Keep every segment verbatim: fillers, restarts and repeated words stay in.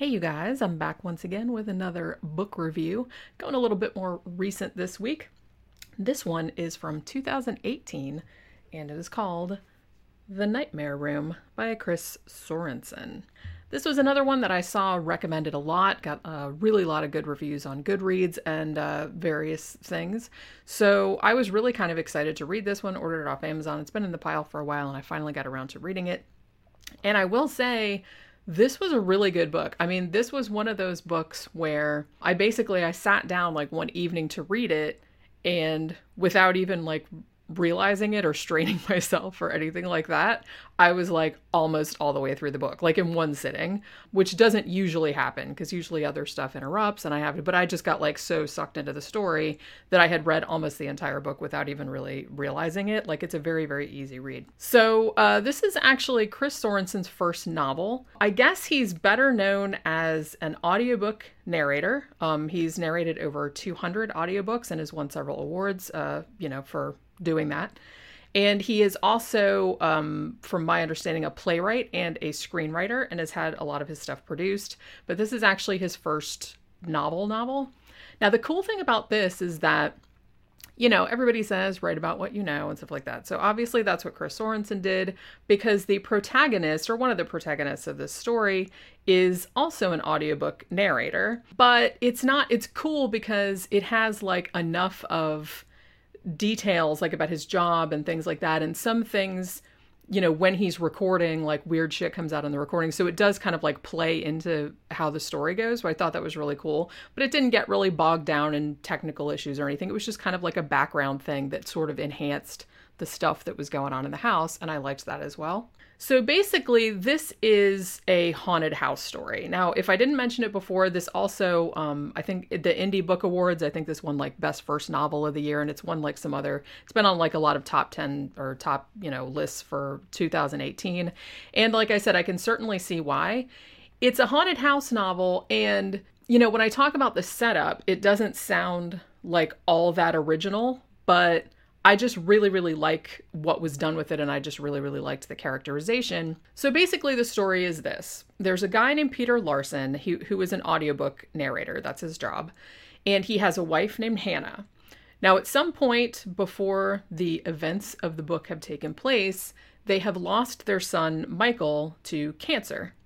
Hey you guys, I'm back once again with another book review, going a little bit more recent this week. This one is from two thousand eighteen and it is called The Nightmare Room by Chris Sorensen. This was another one that I saw recommended a lot, got a really lot of good reviews on Goodreads and uh, various things. So I was really kind of excited to read this one, ordered it off Amazon. It's been in the pile for a while and I finally got around to reading it. And I will say, this was a really good book. I mean, this was one of those books where I basically, I sat down like one evening to read it and without even like realizing it or straining myself or anything like that, I was like almost all the way through the book, like in one sitting, which doesn't usually happen because usually other stuff interrupts and I have to, but I just got like so sucked into the story that I had read almost the entire book without even really realizing it. Like it's a very, very easy read. So uh, this is actually Chris Sorensen's first novel. I guess he's better known as an audiobook narrator. Um, he's narrated over two hundred audiobooks and has won several awards, uh, you know, for doing that. And he is also, um, from my understanding, a playwright and a screenwriter and has had a lot of his stuff produced. But this is actually his first novel novel. Now, the cool thing about this is that, you know, everybody says write about what you know and stuff like that. So obviously that's what Chris Sorensen did because the protagonist or one of the protagonists of this story is also an audiobook narrator. But it's not, it's cool because it has like enough of details like about his job and things like that. And some things, you know, when he's recording, like weird shit comes out in the recording. So it does kind of like play into how the story goes. So I thought that was really cool, but it didn't get really bogged down in technical issues or anything. It was just kind of like a background thing that sort of enhanced the stuff that was going on in the house. And I liked that as well. So basically, this is a haunted house story. Now, if I didn't mention it before, this also, um, I think the Indie Book Awards, I think this won like Best First Novel of the Year, and it's won like some other, it's been on like a lot of top ten or top, you know, lists for two thousand eighteen. And like I said, I can certainly see why. It's a haunted house novel, and, you know, when I talk about the setup, it doesn't sound like all that original, but I just really, really like what was done with it, and I just really, really liked the characterization. So basically the story is this. There's a guy named Peter Larson who, who is an audiobook narrator. That's his job. And he has a wife named Hannah. Now, at some point before the events of the book have taken place, they have lost their son, Michael, to cancer.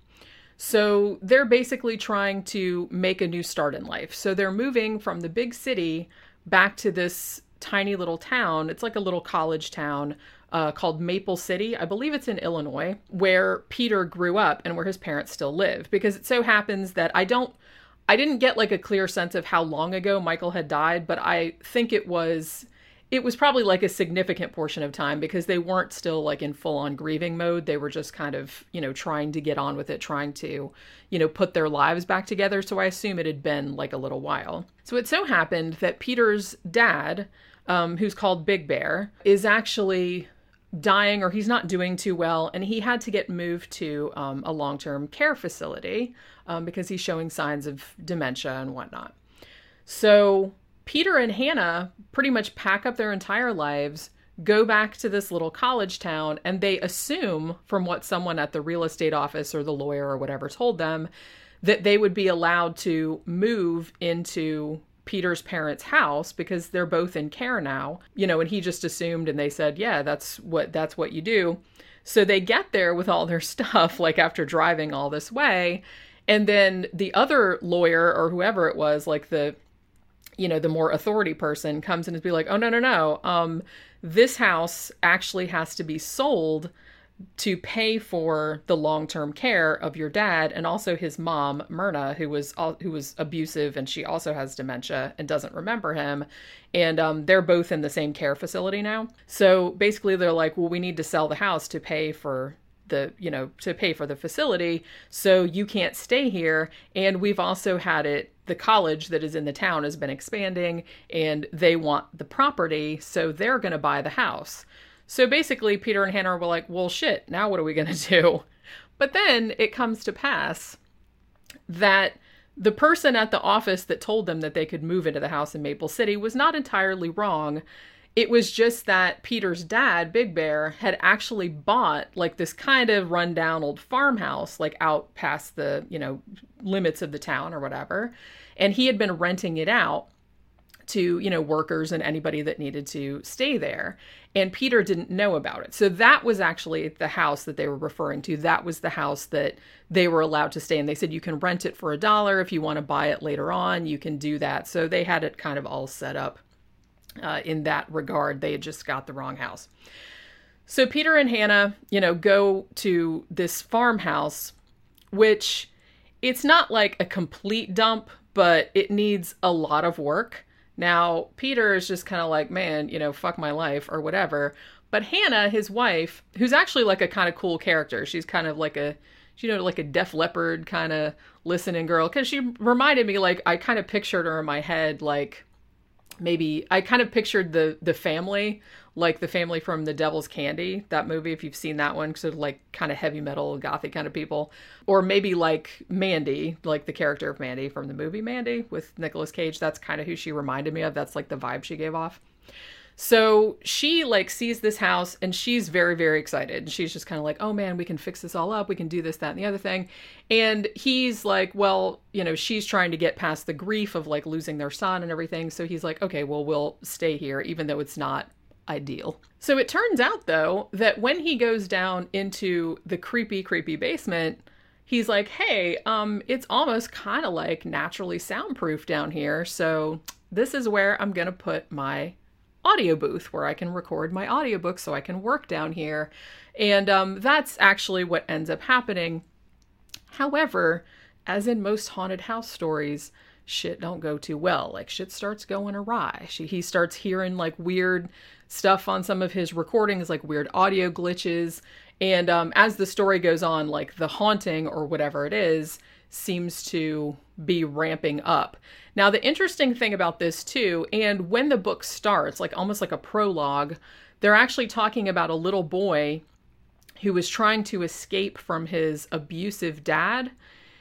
So they're basically trying to make a new start in life. So they're moving from the big city back to this tiny little town. It's like a little college town uh, called Maple City. I believe it's in Illinois, where Peter grew up and where his parents still live. Because it so happens that I don't, I didn't get like a clear sense of how long ago Michael had died, but I think it was, it was probably like a significant portion of time because they weren't still like in full on grieving mode. They were just kind of, you know, trying to get on with it, trying to, you know, put their lives back together. So I assume it had been like a little while. So it so happened that Peter's dad, Um, who's called Big Bear, is actually dying or he's not doing too well. And he had to get moved to um, a long-term care facility um, because he's showing signs of dementia and whatnot. So Peter and Hannah pretty much pack up their entire lives, go back to this little college town, and they assume from what someone at the real estate office or the lawyer or whatever told them that they would be allowed to move into Peter's parents' house because they're both in care now, you know, and he just assumed and they said, yeah, that's what, that's what you do. So they get there with all their stuff, like after driving all this way. And then the other lawyer or whoever it was, like the, you know, the more authority person comes in and be like, oh, no, no, no. Um, this house actually has to be sold to pay for the long-term care of your dad and also his mom, Myrna, who was who was abusive, and she also has dementia and doesn't remember him. And um, they're both in the same care facility now. So basically they're like, well, we need to sell the house to pay for the, you know, to pay for the facility. So you can't stay here. And we've also had it, the college that is in the town has been expanding and they want the property. So they're going to buy the house. So basically, Peter and Hannah were like, well, shit, now what are we going to do? But then it comes to pass that the person at the office that told them that they could move into the house in Maple City was not entirely wrong. It was just that Peter's dad, Big Bear, had actually bought like this kind of rundown old farmhouse, like out past the, you know, limits of the town or whatever. And he had been renting it out to, you know, workers and anybody that needed to stay there. And Peter didn't know about it. So that was actually the house that they were referring to. That was the house that they were allowed to stay in. They said, you can rent it for a dollar. If you want to buy it later on, you can do that. So they had it kind of all set up uh, in that regard. They had just got the wrong house. So Peter and Hannah, you know, go to this farmhouse, which it's not like a complete dump, but it needs a lot of work. Now, Peter is just kind of like, man, you know, fuck my life or whatever. But Hannah, his wife, who's actually like a kind of cool character. She's kind of like a, you know, like a Def Leppard kind of listening girl. Because she reminded me, like, I kind of pictured her in my head, like, maybe, I kind of pictured the the family, like the family from The Devil's Candy, that movie, if you've seen that one, because they're like kind of heavy metal, gothic kind of people. Or maybe like Mandy, like the character of Mandy from the movie Mandy with Nicolas Cage. That's kind of who she reminded me of. That's like the vibe she gave off. So she like sees this house and she's very, very excited. And she's just kind of like, oh man, we can fix this all up. We can do this, that, and the other thing. And he's like, well, you know, she's trying to get past the grief of like losing their son and everything. So he's like, okay, well, we'll stay here, even though it's not ideal. So it turns out though, that when he goes down into the creepy, creepy basement, he's like, hey, um, it's almost kind of like naturally soundproof down here. So this is where I'm going to put my audio booth where I can record my audiobook so I can work down here. And um, that's actually what ends up happening. However, as in most haunted house stories, shit don't go too well. Like shit starts going awry. She, he starts hearing like weird stuff on some of his recordings, like weird audio glitches. And um, as the story goes on, like the haunting or whatever it is seems to be ramping up. Now, the interesting thing about this too, and when the book starts, like almost like a prologue, they're actually talking about a little boy who was trying to escape from his abusive dad.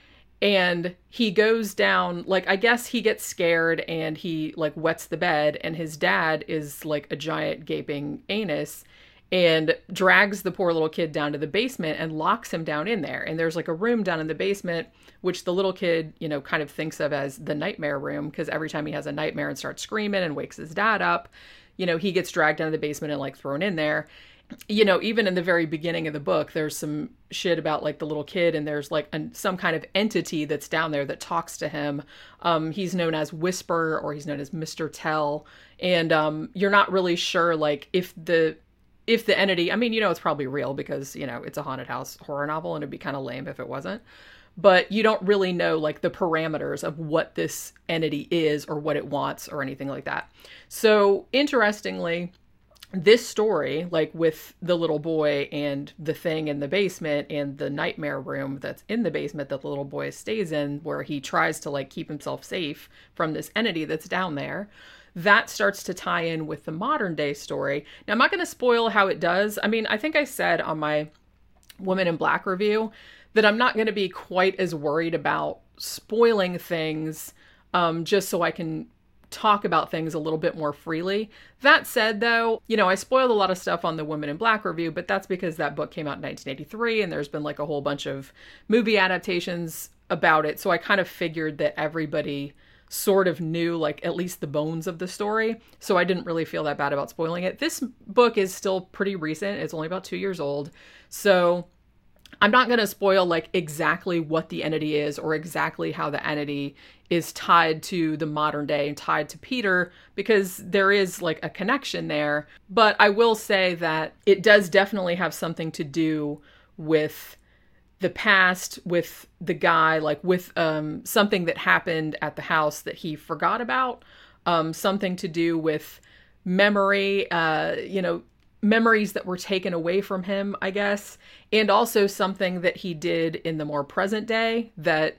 And he goes down, like, I guess he gets scared and he like wets the bed, and his dad is like a giant gaping anus and drags the poor little kid down to the basement and locks him down in there. And there's like a room down in the basement, which the little kid, you know, kind of thinks of as the nightmare room, because every time he has a nightmare and starts screaming and wakes his dad up, you know, he gets dragged down to the basement and like thrown in there. You know, even in the very beginning of the book, there's some shit about like the little kid, and there's like an, some kind of entity that's down there that talks to him. Um, he's known as Whisper, or he's known as Mister Tell. And um, you're not really sure like if the if the entity, I mean, you know, it's probably real because, you know, it's a haunted house horror novel and it'd be kind of lame if it wasn't. But you don't really know like the parameters of what this entity is or what it wants or anything like that. So interestingly, this story, like with the little boy and the thing in the basement and the nightmare room that's in the basement that the little boy stays in, where he tries to like keep himself safe from this entity that's down there, that starts to tie in with the modern day story. Now, I'm not going to spoil how it does. I mean, I think I said on my Woman in Black review that I'm not going to be quite as worried about spoiling things, um, just so I can talk about things a little bit more freely. That said, though, you know, I spoiled a lot of stuff on the Woman in Black review, but that's because that book came out in nineteen eighty-three and there's been like a whole bunch of movie adaptations about it. So I kind of figured that everybody sort of knew like at least the bones of the story. So I didn't really feel that bad about spoiling it. This book is still pretty recent. It's only about two years old. So I'm not going to spoil like exactly what the entity is or exactly how the entity is tied to the modern day and tied to Peter, because there is like a connection there. But I will say that it does definitely have something to do with the past, with the guy, like with um, something that happened at the house that he forgot about, um, something to do with memory, uh, you know, memories that were taken away from him, I guess, and also something that he did in the more present day that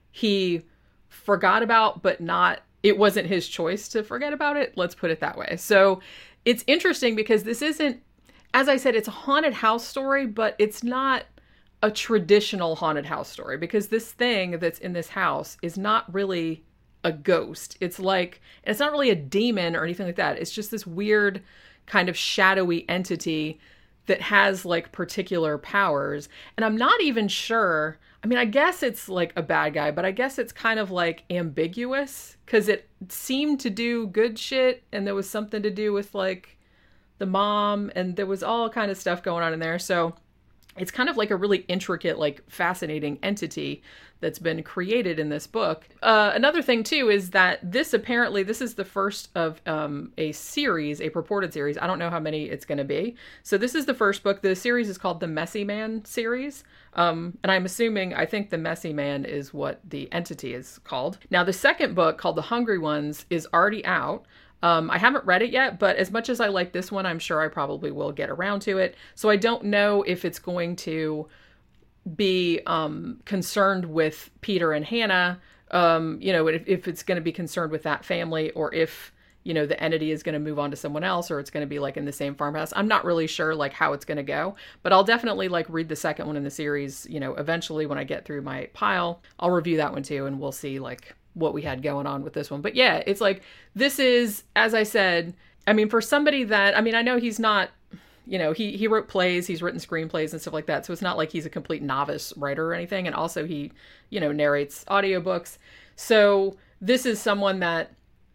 he forgot about, but not, it wasn't his choice to forget about it. Let's put it that way. So it's interesting because this isn't, as I said, it's a haunted house story, but it's not a traditional haunted house story, because this thing that's in this house is not really a ghost. It's like, it's not really a demon or anything like that. It's just this weird kind of shadowy entity that has like particular powers. And I'm not even sure. I mean, I guess it's like a bad guy, but I guess it's kind of like ambiguous because it seemed to do good shit. And there was something to do with like the mom, and there was all kind of stuff going on in there. So it's kind of like a really intricate, like fascinating entity that's been created in this book. Uh, another thing too is that this apparently, this is the first of um, a series, a purported series. I don't know how many it's going to be. So this is the first book. The series is called the Messy Man series. Um, and I'm assuming, I think the Messy Man is what the entity is called. Now the second book, called The Hungry Ones, is already out. Um, I haven't read it yet, but as much as I like this one, I'm sure I probably will get around to it. So I don't know if it's going to be um, concerned with Peter and Hannah, um, you know, if, if it's going to be concerned with that family, or if, you know, the entity is going to move on to someone else, or it's going to be like in the same farmhouse. I'm not really sure like how it's going to go, but I'll definitely like read the second one in the series, you know, eventually when I get through my pile. I'll review that one too, and we'll see like what we had going on with this one. But yeah, it's like, this is, as I said, I mean, for somebody that, I mean, I know he's not, you know, he, he wrote plays, he's written screenplays and stuff like that. So it's not like he's a complete novice writer or anything. And also he, you know, narrates audiobooks. So this is someone that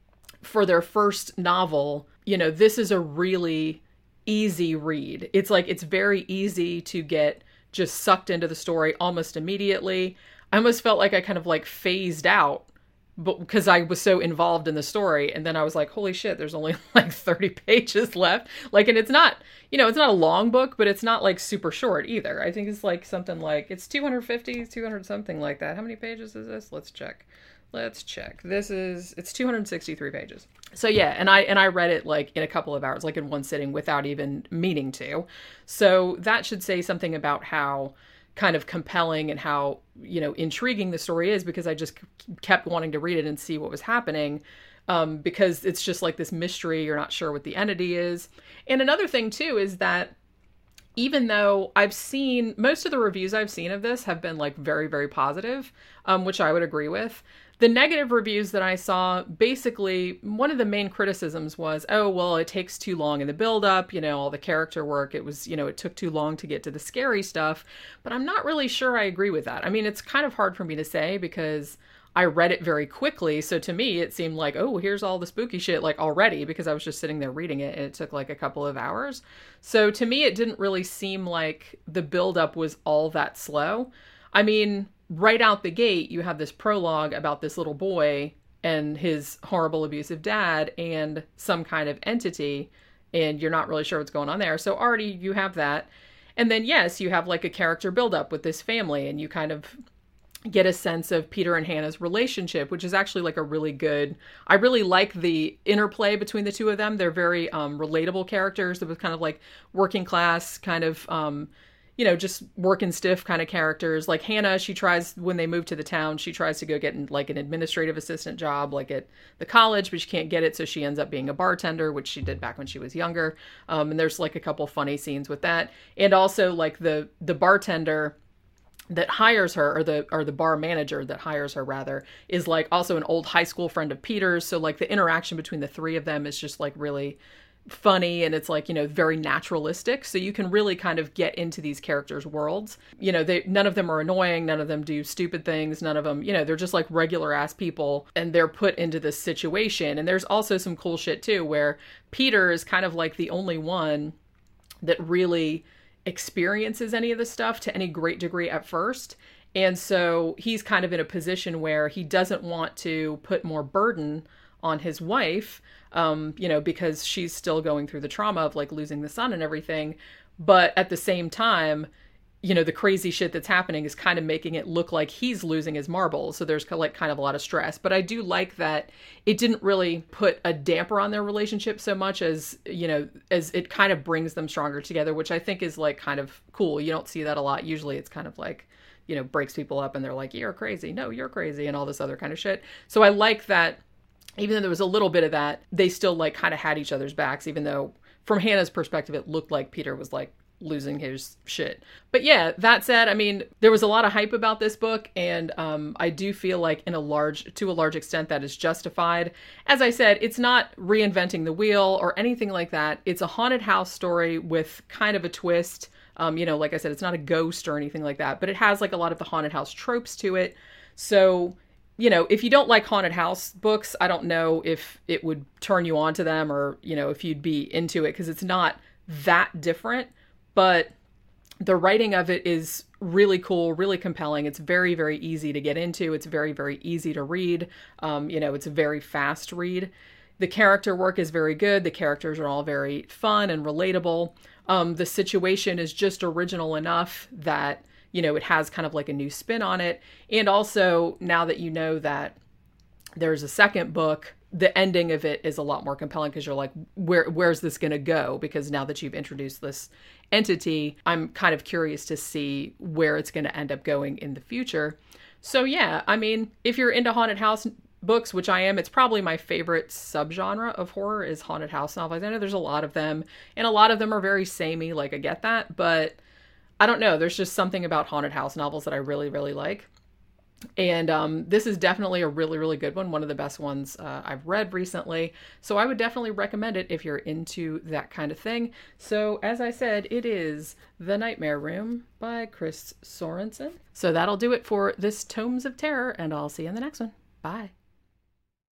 for their first novel, you know, this is a really easy read. It's like, it's very easy to get just sucked into the story almost immediately. I almost felt like I kind of like phased out, but because I was so involved in the story. And then I was like, holy shit, there's only like thirty pages left. Like, and it's not, you know, it's not a long book, but it's not like super short either. I think it's like something like, it's two hundred fifty, two hundred something like that. How many pages is this? Let's check. Let's check. This is, it's two hundred sixty-three pages. So yeah, and I, and I read it like in a couple of hours, like in one sitting without even meaning to. So that should say something about how kind of compelling and how, you know, intriguing the story is, because I just kept wanting to read it and see what was happening. Um, because it's just like this mystery. You're not sure what the entity is. And another thing too, is that even though I've seen, most of the reviews I've seen of this have been like very, very positive, um, which I would agree with. The negative reviews that I saw, basically, one of the main criticisms was, oh, well, it takes too long in the build-up, you know, all the character work, it was, you know, it took too long to get to the scary stuff. But I'm not really sure I agree with that. I mean, it's kind of hard for me to say because I read it very quickly. So to me, it seemed like, oh, here's all the spooky shit, like already, because I was just sitting there reading it and it took like a couple of hours. So to me, it didn't really seem like the build-up was all that slow. I mean, right out the gate, you have this prologue about this little boy and his horrible abusive dad and some kind of entity, and you're not really sure what's going on there. So already you have that. And then, yes, you have like a character buildup with this family, and you kind of get a sense of Peter and Hannah's relationship, which is actually like a really good, I really like the interplay between the two of them. They're very um, relatable characters. They're kind of like working class, kind of, um, you know, just working stiff kind of characters. Like Hannah, she tries, when they move to the town, she tries to go get in, like an administrative assistant job, like at the college, but she can't get it. So she ends up being a bartender, which she did back when she was younger. Um, and there's like a couple funny scenes with that. And also like the, the bartender that hires her, or the, or the bar manager that hires her rather, is like also an old high school friend of Peter's. So like the interaction between the three of them is just like really funny, and it's like, you know, very naturalistic. So you can really kind of get into these characters' worlds. You know, they, none of them are annoying. None of them do stupid things. None of them, you know, they're just like regular ass people, and they're put into this situation. And there's also some cool shit too, where Peter is kind of like the only one that really experiences any of this stuff to any great degree at first. And so he's kind of in a position where he doesn't want to put more burden on his wife, um, you know, because she's still going through the trauma of like losing the son and everything. But at the same time, you know, the crazy shit that's happening is kind of making it look like he's losing his marbles. So there's like kind of a lot of stress. But I do like that it didn't really put a damper on their relationship so much as, you know, as it kind of brings them stronger together, which I think is like kind of cool. You don't see that a lot. Usually it's kind of like, you know, breaks people up and they're like, you're crazy. No, you're crazy. And all this other kind of shit. So I like that. Even though there was a little bit of that, they still like kind of had each other's backs, even though from Hannah's perspective, it looked like Peter was like losing his shit. But yeah, that said, I mean, there was a lot of hype about this book, and um, I do feel like in a large, to a large extent, that is justified. As I said, it's not reinventing the wheel or anything like that. It's a haunted house story with kind of a twist. Um, you know, like I said, it's not a ghost or anything like that, but it has like a lot of the haunted house tropes to it. So, you know, if you don't like haunted house books, I don't know if it would turn you on to them, or, you know, if you'd be into it, because it's not that different, but the writing of it is really cool, really compelling. It's very, very easy to get into. It's very, very easy to read. Um, you know, it's a very fast read. The character work is very good. The characters are all very fun and relatable. Um, the situation is just original enough that, you know, it has kind of like a new spin on it. And also, now that you know that there's a second book, the ending of it is a lot more compelling, because you're like, where where's this going to go? Because now that you've introduced this entity, I'm kind of curious to see where it's going to end up going in the future. So yeah, I mean, if you're into haunted house books, which I am, it's probably my favorite subgenre of horror is haunted house novels. I know there's a lot of them, and a lot of them are very samey, like I get that, but I don't know. There's just something about haunted house novels that I really, really like. And um, this is definitely a really, really good one. One of the best ones uh, I've read recently. So I would definitely recommend it if you're into that kind of thing. So as I said, it is The Nightmare Room by Chris Sorensen. So that'll do it for this Tomes of Terror, and I'll see you in the next one. Bye.